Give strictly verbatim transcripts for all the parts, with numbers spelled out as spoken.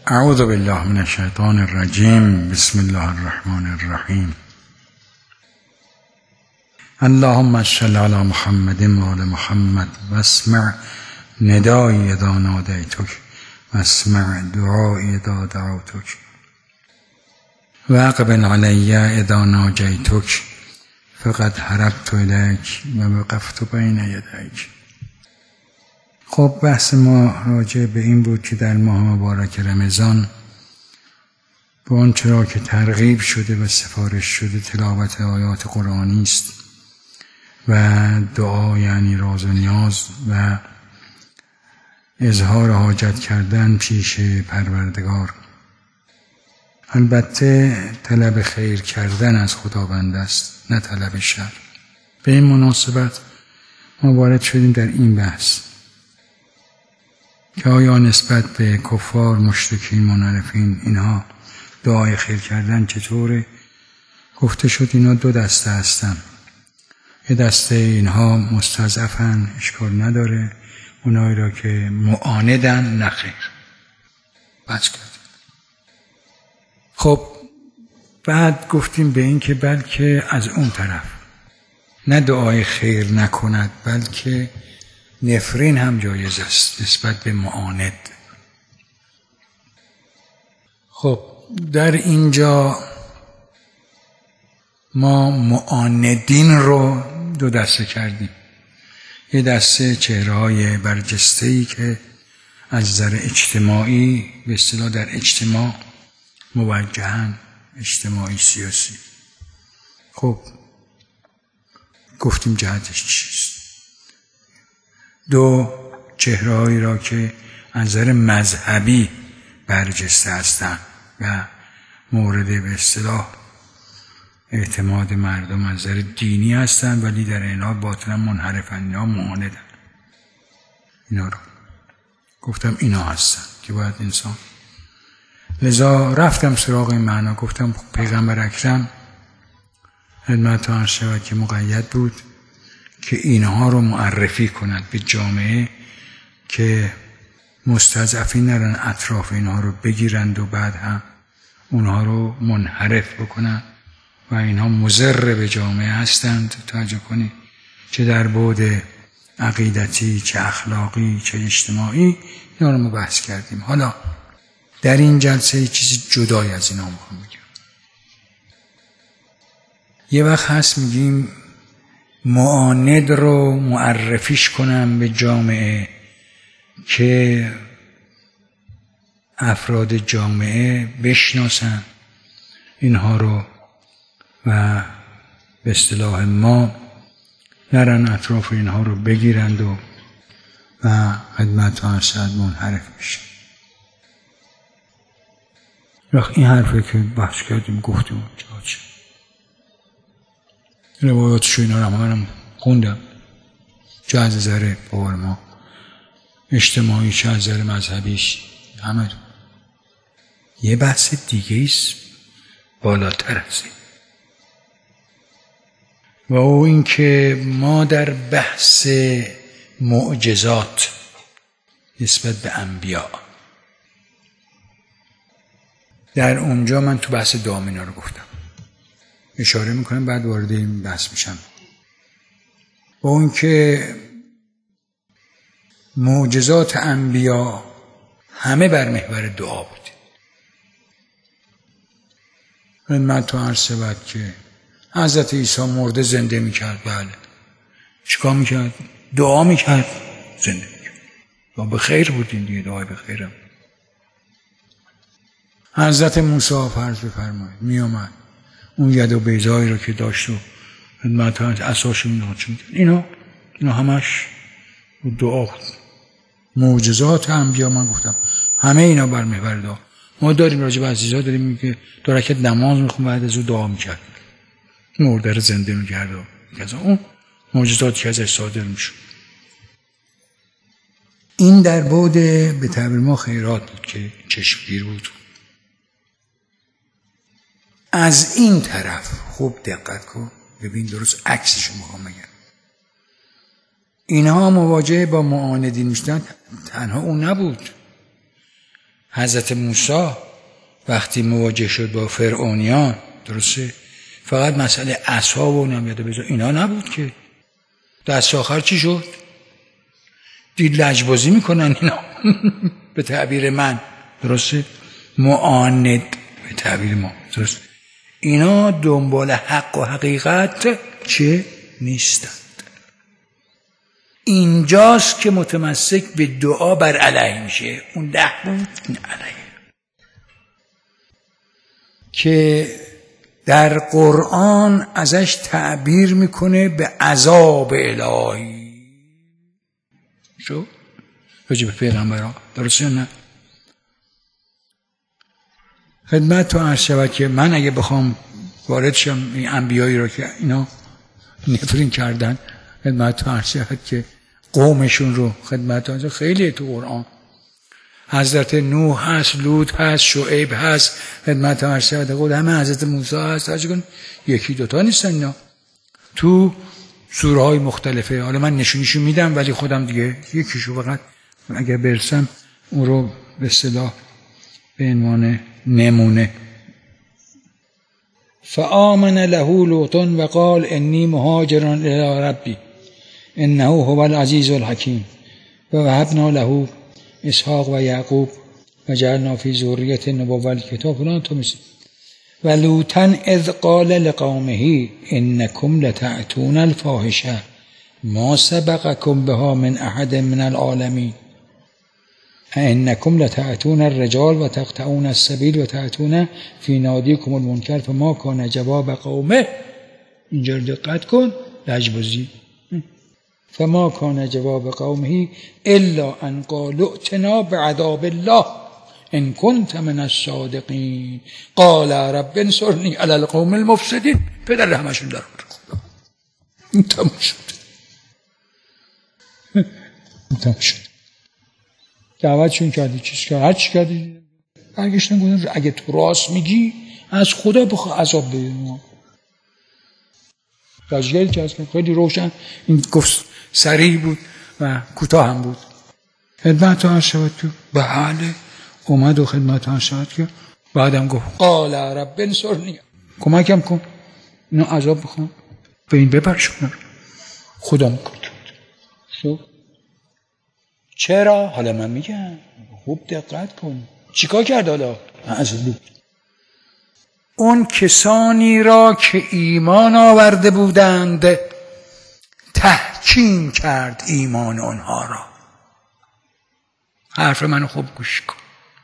اعوذ بالله من الشیطان الرجیم. بسم الله الرحمن الرحیم. اللهم صل علی محمد و آل محمد و اسمع ندایی اذا نادیتک و اسمع دعایی اذا دعوتک و اقبل علی اذا ناجیتک فقد هربت الیک و وقفت بین یدیک. خب بحث ما راجع به این بود که در ماه مبارک رمضان به آنچه را که ترغیب شده و سفارش شده تلاوت آیات قرآنی است و دعا یعنی راز و نیاز و اظهار حاجت کردن پیش پروردگار. البته طلب خیر کردن از خداوند است، نه طلب شر. به این مناسبت ما وارد شدیم در این بحث که آیا نسبت به کفار، مشرکین، منحرفین اینها دعای خیر کردن چطوره؟ گفته شد اینا دو دسته هستن. یه دسته اینها مستضعفن، اشکال نداره، اونایی را که معاندن نه خیر. بچ کردیم. خب بعد گفتیم به این که بلکه از اون طرف نه دعای خیر نکند بلکه نفرین هم جایز است نسبت به معاند. خب در اینجا ما معاندین رو دو دسته کردیم. یه دسته چهره‌های برجسته‌ای که از نظر اجتماعی به اصطلاح در اجتماع موجهن، اجتماعی سیاسی. خب گفتیم جهتش چیست. دو چهره‌هایی را که از نظر مذهبی برجسته هستند و مورد به اصطلاح اعتماد مردم از نظر دینی هستند ولی در اینها باطنا منحرفن، اینا معاندن. اینا رو گفتم اینا هستن که باید انسان. لذا رفتم سراغ این معنا. گفتم پیغمبر اکرم خدمت عرض شود که مقید بود که اینها رو معرفی کند به جامعه که مستضعفین نرن اطراف اینها رو بگیرند و بعد هم اونها رو منحرف بکنند و اینها مضر به جامعه هستند. توجه کنید، چه در بعد عقیدتی، چه اخلاقی، چه اجتماعی. اینا رو ما بحث کردیم. حالا در این جلسه چیزی جدای از اینا میخوام بگم. یه وقت هست میگیم معاند رو معرفیش کنم به جامعه که افراد جامعه بشناسن اینها رو و به اصطلاح ما نرن اطراف اینها رو بگیرند و و خدمت ارشد منحرف بشن. وقت این حرفه که بحث کردیم گفتیم چه روایاتشو اینا رو همه خوندم، چه از نظر باور ما اجتماعی چه از نظر مذهبیش همه دو. یه بحث دیگه ایست بالاتر از این و او این که ما در بحث معجزات نسبت به انبیا، در اونجا من تو بحث دعا اینا رو گفتم، اشاره میکنم بعد وارد این بحث میشم. و اون که معجزات انبیا همه بر محور دعا بود. من تو عرض شود که حضرت عیسی مرده زنده میکرد. بله، چیکار میکرد؟ دعا میکرد زنده میکرد. و به خیر بود این دیگه، دعای به خیرم. حضرت موسی فرض بفرمایید میامد اون ید و بیضایی رو که داشت و خدمت اساش میداد چون اینا اینا همش دعا بود. معجزات انبیا من گفتم همه اینا بر محور دعا. ما داریم راجع به عزیزا داریم میگه دو رکعت نماز میخون بعد از اون دعا میکرد، مرده رو زنده میکرد و کذا. اون معجزاتی که ازش صادر میشد. این در بعد به تعبیر ما خیرات بود که چشمگیر بود. از این طرف خوب دقت کن ببین، درست عکسشو میخوام بگم. اینها مواجهه با معاندین میشدن، تنها اون نبود. حضرت موسی وقتی مواجه شد با فرعونیان، درسته، فقط مسئله عصا و نمیاده بذار اینا نبود که. دست آخر چی شد؟ دید لجبازی میکنن اینا به تعبیر من، درسته، معاند به تعبیر ما، درسته، اینا دنبال حق و حقیقت چه نیستند. اینجاست که متمسک به دعا بر علیه میشه. اون ده بود، این علیه، که در قرآن ازش تعبیر میکنه به عذاب الهی. شو راجع به پیغمبران، درسته نه؟ خدمت تو عرض شود که من اگه بخوام وارد شم این انبیایی رو که اینا نفرین کردن، خدمت تو عرض شود که قومشون رو خدمت تو خیلی تو قرآن حضرت نوح هست، لوط هست، شعیب هست، خدمت عرض شود خود همه حضرت موسی هست. هرچی کن یکی دوتا نیستن اینا تو سوره های مختلفه. حالا من نشونیشو میدم ولی خودم دیگه یکیشو فقط اگر برسم اون رو به اصطلاح به عنوان نمونه. فآمن له لوط و قال انی مهاجر الی ربی انه هو العزیز الحکیم و وهبنا له اسحاق و یعقوب و جعلنا فی ذریته النبوة والکتاب فلان تو مثل و لوطا اذ قال لقومه انکم لتأتون الفاحشه ما سبقکم بها من احد من العالمین انکم لتأتون الرجال و تقطعون السبیل و تأتون فی نادیکم المنکر فما کان جواب قومه. اینجا دقت کن، لجبازی. فما کان جواب قومه الا ان قالوا ائتنا بعذاب الله ان كنت من الصادقین قال رب انصرنی علی القوم المفسدین. پدر همشون در این تموم شد. این تموم شد. دعوتشون کردی، چیز کرد، هر چی کردی، برگشتن گفتن اگه تو راست میگی از خدا بخوا عذاب بده ما. راجگری که از خیلی روشن این گفت، سریع بود و کوتاه هم بود. خدمت ها شود که به حال اومد و خدمت ها شود که بعدم گفت قال رب انصرنی، کمکم کن اینو عذاب بخوام به این ببرشونم. خدا میکرد شو. چرا؟ حالا من میگم خوب دقت کن چیکار کرد. حالا از اون کسانی را که ایمان آورده بودند تحکیم کرد ایمان آنها را. حرف منو خوب گوش کن.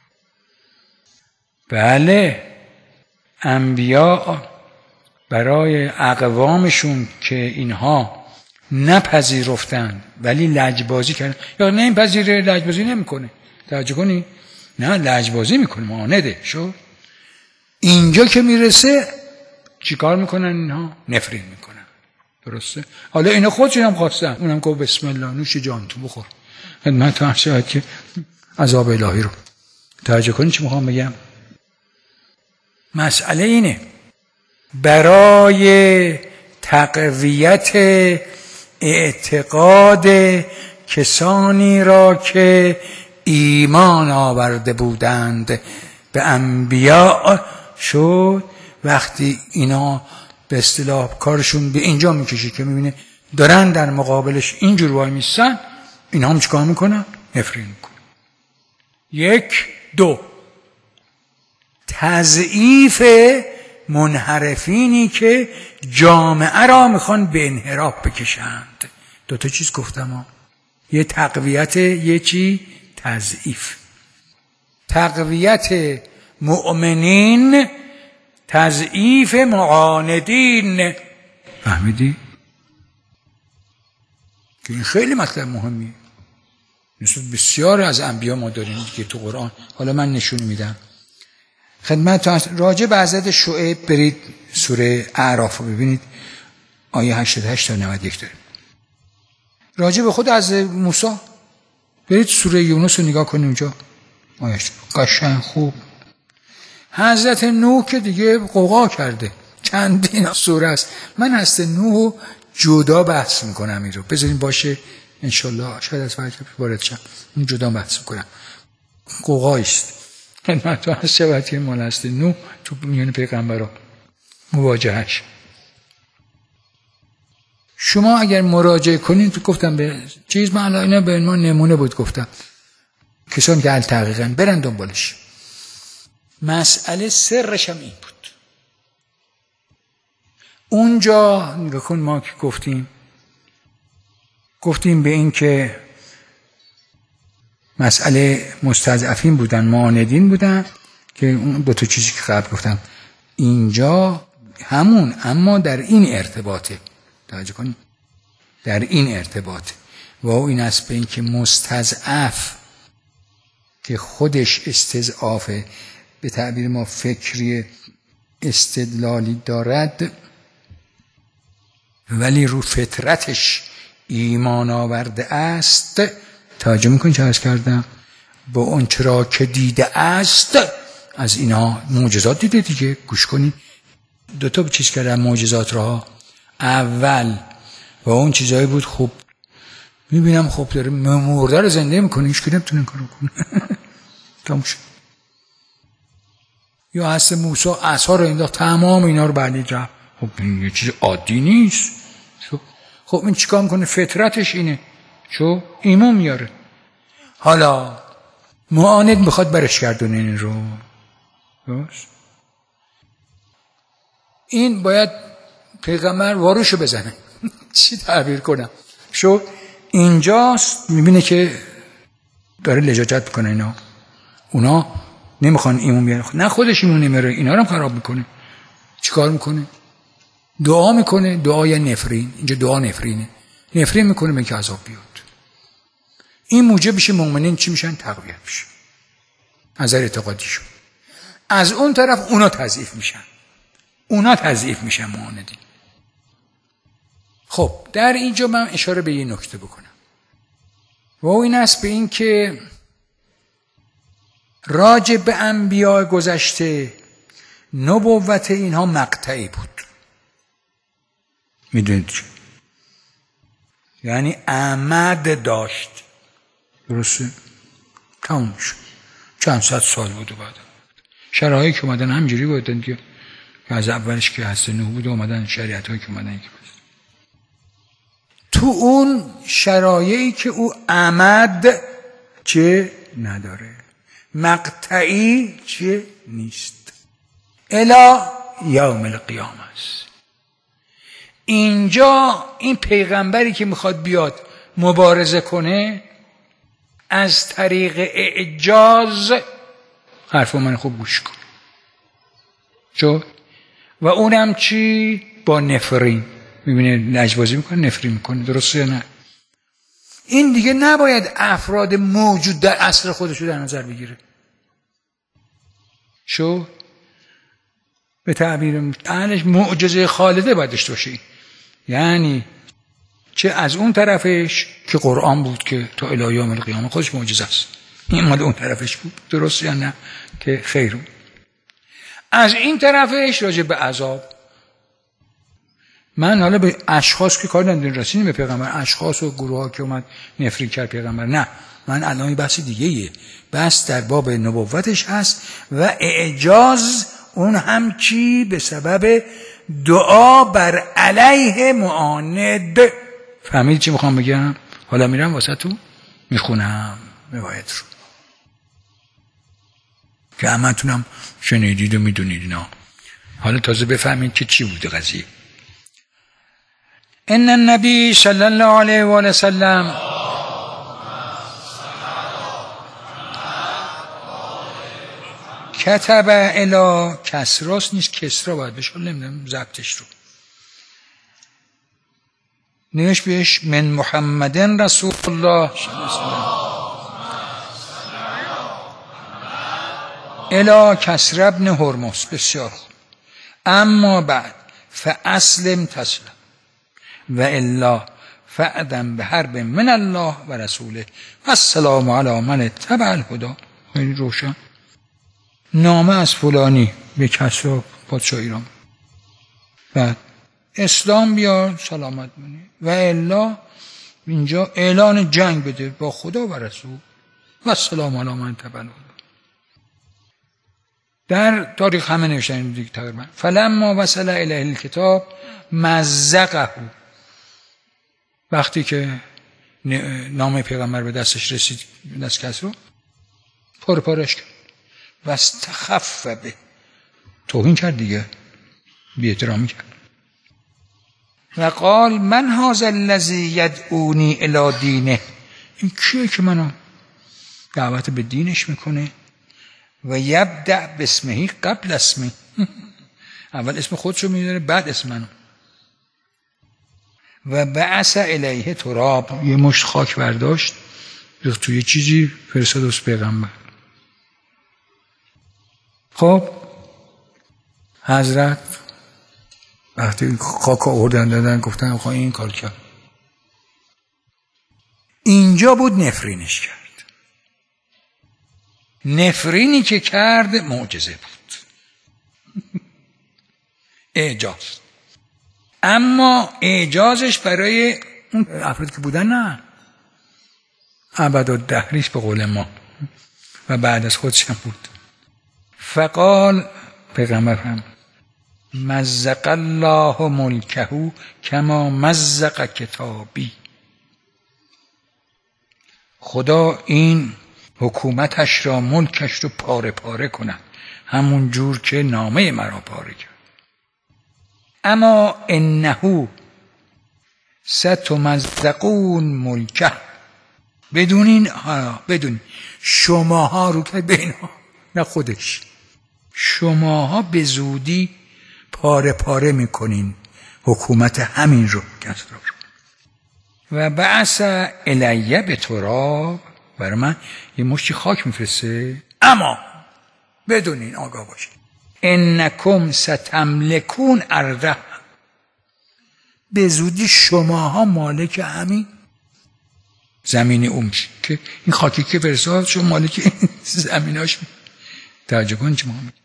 بله، انبیا برای اقوامشون که اینها نپذیرفتند ولی لجبازی کردن، یا نه این پذیره لجبازی نمیکنه، توجه کنی، نه لجبازی میکنه، معانده شو. اینجا که میرسه چیکار میکنن اینها؟ نفرین میکنن، درسته؟ حالا اینا خودشون هم خواستن، اونم گفت بسم الله نوش جان تو بخور. خدمت تو شاید که عذاب الهی رو توجه کنی. چی میخوام بگم؟ مسئله اینه برای تقویت اعتقاد کسانی را که ایمان آورده بودند به انبیاء شد، وقتی اینا به اصطلاح کارشون به اینجا میکشه که میبینه دارن در مقابلش اینجور وای میستن، اینا هم چیکار میکنن؟ نفرین میکنن. یک دو تضعیف منحرفینی که جامعه را میخوان به انحراف بکشند. دو تا چیز گفتم ها. یه تقویت، یه چی؟ تضعیف. تقویت مؤمنین، تضعیف معاندین. فهمیدی؟ که این خیلی مطلب مهمیه. نسبت بسیار از انبیا ما داریم که تو قرآن. حالا من نشون میدم خدمت راجع به حضرت شعیب. برید سوره اعراف رو ببینید، آیه هشتاد و هشت تا نود و یک داریم. راجع به خود از موسی برید سوره یونس رو نگاه کنید، اونجا آیه قشنگ خوب. حضرت نوح که دیگه قوقا کرده، چندین سوره است. من هست نوح جدا بحث میکنم، این رو بذاریم باشه انشالله، شاید از وقت وارد شم اون جدا بحث میکنم. قوقا است. خدمتتون از شود که مال است نو تو میان پیغمبران مواجهش. شما اگر مراجعه کنید، تو گفتم به چیز، من الان اینا به ما نمونه بود گفتم، کسانی که التحقیقاً برن دنبالش. مسئله سرش هم این بود. اونجا نگاه کن، ما که گفتیم گفتیم به این که مسئله مستضعفین بودن، معاندین بودن، که اون دو تا چیزی که قبل گفتم اینجا همون، اما در این ارتباطه، توجه کنید، در این ارتباطه. و این است به این که مستضعف که خودش استضعافه، به تعبیر ما فکری استدلالی دارد، ولی رو فطرتش ایمان آورده است. توجه میکنی چه عرض کردم؟ با اون چرا که دیده است، از اینا معجزات دیده دیگه. گوش کنی، دو تا چیز کردن معجزات را. اول و اون چیزایی بود خوب میبینم خب داره مرده رو زنده میکنه، هیچ که نمیتونه کارو کنه. تموم شد. یا هست موسی عصا رو انداخت، تمام اینا رو بعدی رفت. خب این یه چیز عادی نیست. خب این چیکار میکنه؟ فطرتش اینه، چو ایمان میاره. حالا معاند میخواد برش گردونه این رو، درست؟ این باید پیغمبر واروشو بزنه. چی تعبیر کنم؟ شو اینجاست میبینه که داره لجاجت میکنه اینا، اونا نمیخوان ایمون بیاره، نه خودش ایمون نمیاره، اینا رو هم خراب میکنه. چیکار میکنه؟ دعا میکنه، دعای نفرین. اینجا دعا نفرینه، نفرین میکنه به اینکه عذاب بیاد. این موجب میشه مؤمنین چی میشن؟ تقویت میشن از نظر اعتقادیشون. از اون طرف اونا تضعیف میشن، اونا تضعیف میشن معاندین. خب در اینجا من اشاره به یه نکته بکنم و این است به این که راجع به انبیاء گذشته نبوت اینها مقطعی بود. میدونید چه؟ یعنی عمد داشت، درسته؟ تموم شد. چند صد سال بود و بعد شرایطی که اومدن همجوری بودن که از اولش که هست نوح بود اومدن شریعت هایی که اومدن که تو اون شرایطی که او عمد چه نداره، مقطعی چه نیست، الی یوم القیامه است. اینجا این پیغمبری که میخواد بیاد مبارزه کنه از طریق اعجاز، حرف من خوب گوش کن، چون و اونم چی؟ با نفرین. میبینه لجبازی میکنه، نفرین میکنه، درسته یا نه؟ این دیگه نباید افراد موجود در عصر خودش رو در نظر بگیره. شو به تعبیر اهلش معجزه خالده باید داشته باشه. یعنی چه از اون طرفش که قرآن بود که تا الی یوم القیامه خودش معجزه است، این مال اون طرفش بود، درست یا نه؟ که خیر. از این طرفش راجع به عذاب. من حالا به اشخاص که کار ندارم، رسیدیم به پیغمبر، اشخاص و گروه ها که اومد نفرین کرد پیغمبر، نه، من الان بحث دیگه ایه، بس در باب نبوتش هست و اعجاز، اون هم چی؟ به سبب دعا بر علیه معاند. فهمید چی میخوام بگم؟ حالا میرم واسه تو میخونم روایت رو که همتونم شنیدید و میدونید اینا. حالا تازه بفهمید که چی بوده قضیه. ان النبی صلی الله علیه و آله وسلم کتب الی کسراست، نیست کسرا باید بشه، نمیدونم ضبطش رو نوشت بهش من محمدن رسول الله الی کسر ابن هرمز. بسیار خوب. اما بعد فاسلم تسلم و الا فأذن بحرب من الله و رسوله و السلام علی من اتبع الهدی. خیلی روشن. نامه از فلانی به کسرا پادشاه ایران، بعد اسلام بیار سلامت منی و الا اینجا اعلان جنگ بده با خدا و رسول و السلام علی من اتبع الهدی. در تاریخ همه نوشتن دیگه تقریبا. فلما وصل الیه الکتاب مزقه، وقتی که نام پیغمبر به دستش رسید، دست کس رو پر پرش کرد و استخف به، توهین کرد دیگه، بی احترامی کرد. و قال من هذا الذی یدعونی الی دینه، این کیه که منو دعوت به دینش میکنه؟ و یبدأ باسمه قبل اسمی، اول اسم خودشو میدونه بعد اسم منو. و بعث الیه تراب، یه مشت خاک برداشت ریخت توی چیزی فرستاد واسه پیغمبر. خب حضرت وقتی خاک آوردن دادن گفتن آقا این کار کرد، اینجا بود نفرینش کرد. نفرینی که کرد معجزه بود، اعجاز. اما اعجازش برای اون افراد که بودن نه، ابدالدهریش به قول ما و بعد از خودش هم بود. فقال، پیغمبر هم مزق الله ملکه کما مزق کتابی، خدا این حکومتش را، ملکش رو پاره پاره کند همون جور که نامه مرا پاره کرد. اما انه ستمزقون ملکه، بدونین بدون شماها رو که بینها، نه خودش، شماها به زودی پاره پاره میکنین حکومت همین رو. و بعث الیه به تراب، برای من یه مشتی خاک میفرسته، اما بدونین، آگاه باشین، انکم ستملکون ارضه، به زودی شماها مالک همین زمینی اون میشه که این خاکی که فرستاد شما مالک این زمیناش. توجه کن چه مهمه.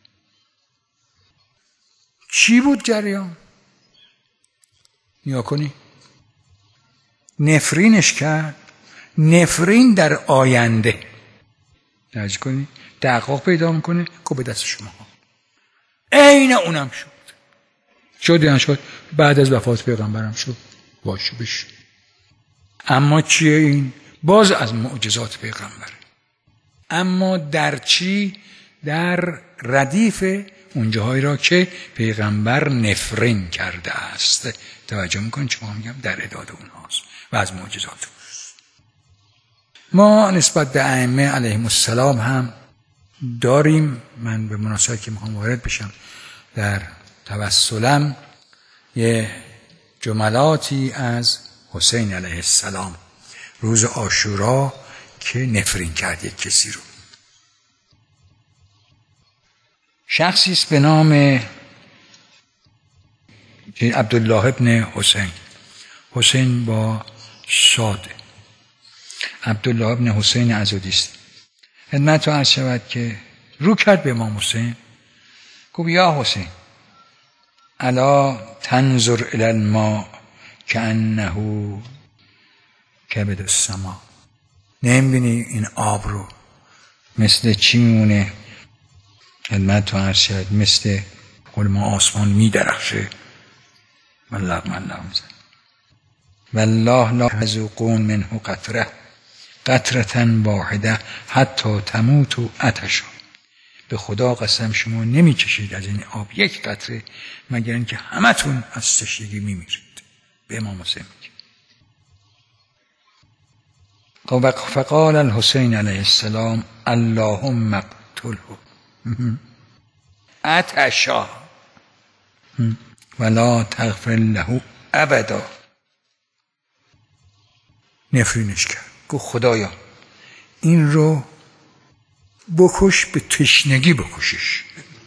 چی بود جریان؟ نیا کنی نفرینش کرد. نفرین در آینده، توجه کنی، تحقق پیدا میکنه که به دست شما عین اونم شد. شد یا شد بعد از وفات پیغمبرم شد، باشه بشه. اما چیه این؟ باز از معجزات پیغمبره. اما در چی؟ در ردیف اون جاهایی را که پیغمبر نفرین کرده است. توجه میکنید چه ما میگم در اعداد اونهاست و از معجزات. ما نسبت به ائمه علیهم السلام هم داریم. من به مناسبت که میخوام وارد بشم در توسلم یه جملاتی از حسین علیه السلام روز عاشورا که نفرین کرد یک کسی رو. شخصی است به نام عبدالله ابن حسین، حسین با صاد، عبدالله ابن حسین عزادی است. خدمت رو عرض شود که رو کرد به امام حسین، گفت یا حسین الا تنظر الی الماء کانه کبد السما، نمیبینی این آب رو مثل چی میمونه؟ خدمت رو عرض شود مثل قول ما آسمان میدرخشه. والله من لامزن والله لا یذوقون منه قطره قطرة واحده حتی تموت و عطشا، به خدا قسم شما نمیچشید از این آب یک قطره مگر اینکه همتون از تشنگی میمیرید. به امام حسین میگه. فقال الحسین علیه السلام اللهم اقتله عطشا ولا تغفر له ابدا. نفرینش کرد، گفت خدایا این رو بکش، به تشنگی بکشش.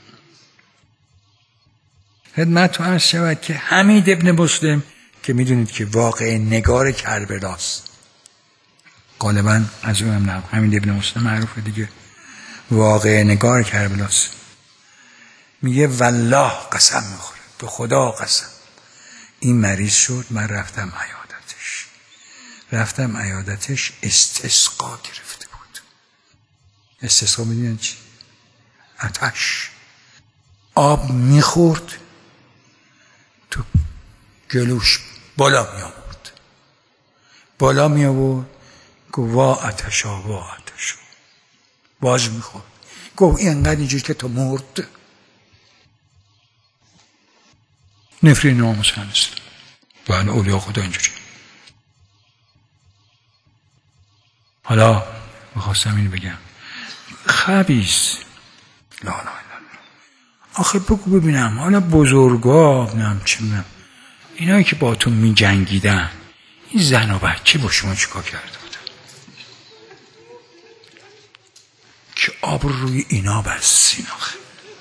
خدمت رو عرض شود که حمید ابن مسلم که میدونید که واقع نگار کربلاست، غالبا از اونم نه، حمید ابن مسلم معروفه دیگه، واقع نگار کربلاست، میگه والله قسم میخوره، به خدا قسم این مریض شد، من رفتم عیادتش رفتم عیادتش استسقا گرفته بود. استسقا میدونید چی؟ آتش. آب میخورد تو گلوش بالا می آورد بالا می آورد گفت وا آتشا وا آتشا، باز میخورد گفت اینقدر اینجور که تو مرد. نفرین ناموسن است و این اولیا خدا اینجوری. حالا میخواستم اینو بگم خبیث لا لا لا آخه بگو ببینم حالا بزرگا نم چه میدونم اینایی که با تو می جنگیدن این زن و بچه با شما چیکار کرده بودن که آب روی اینا بستین؟ آخه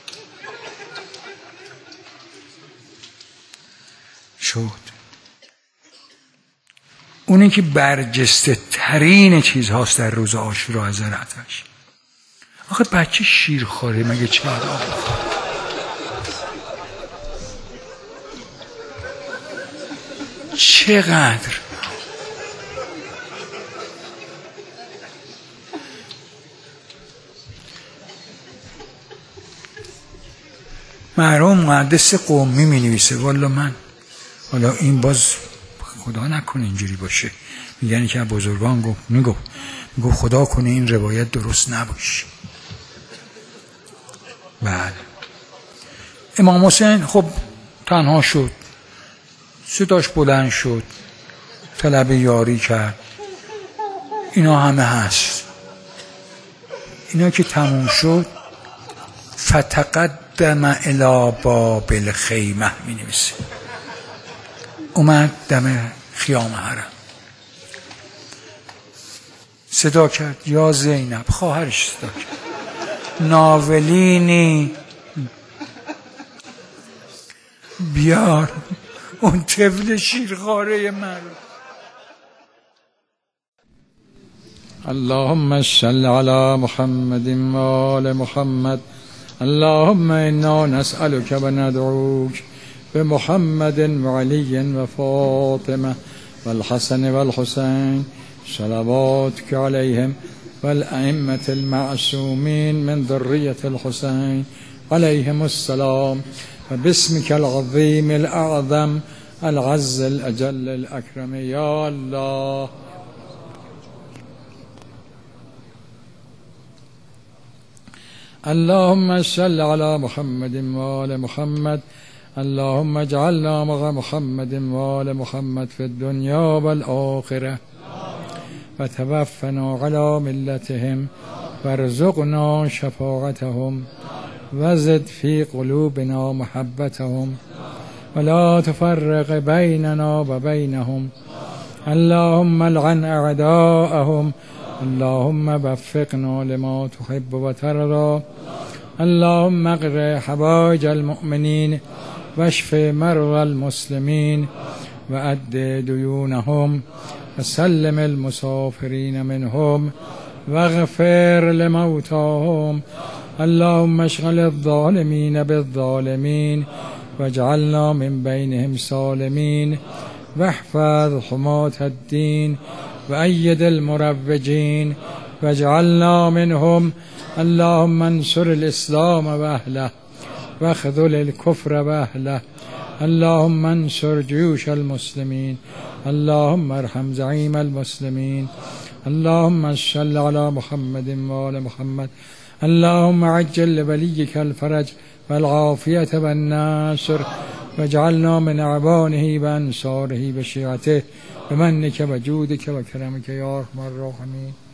شد اونی که برجسته ترین چیز هاست در روز عاشورا از آتش. آخه بچه شیر خوره مگه چقدر آب بخوره؟ چقدر مرحوم مهندس قمی می نویسه والا من حالا این باز خدا نکنه اینجوری باشه، میگن که بزرگان گفت میگفت میگفت خدا کنه این روایت درست نباشه. بله امام حسین خب تنها شد، صداش بلند شد، طلب یاری کرد، اینا همه هست. اینا که تموم شد فتقدم الی باب الخیمه می نویسه، اومد دم خیام حرم صدا کرد یا زینب، خواهرش صدا کرد ناولینی بیار اون طفل شیرخواره من. اللهم صل علی محمد و آل محمد. اللهم انا نسألك و ندعوك بمحمد و علی و فاطمه و الحسن و الحسین صلواتك عليهم والأئمة المعصومين من ذرية الحسين عليهم السلام وباسمك العظيم الأعظم العز الأجل الأكرم يا الله. اللهم صل على محمد وآل محمد. اللهم اجعلنا مع محمد وآل محمد في الدنيا والآخرة وتوفنا على ملتهم وارزقنا شفاعتهم وزد في قلوبنا محبتهم ولا تفرق بيننا وبينهم. اللهم لعن أعداءهم. اللهم وفقنا لما تحب وترضى. اللهم اقض حوائج المؤمنين واشف مرضى المسلمين وأد ديونهم وسلم المسافرين منهم واغفر لموتاهم. اللهم اشغل الظالمين بالظالمين واجعلنا من بينهم سالمين واحفظ حماة الدين وأيد المروجين واجعلنا منهم. اللهم انصر الإسلام وأهله واخذل الكفر وأهله. اللهم انصر جيوش المسلمين. اللهم ارحم زعيم المسلمين. اللهم صل على محمد وآل محمد. اللهم عجل لوليك الفرج والعافية والناصر واجعلنا من أعوانه وأنصاره وشيعته بمنك وجودك وكرمك يا أرحم الراحمين.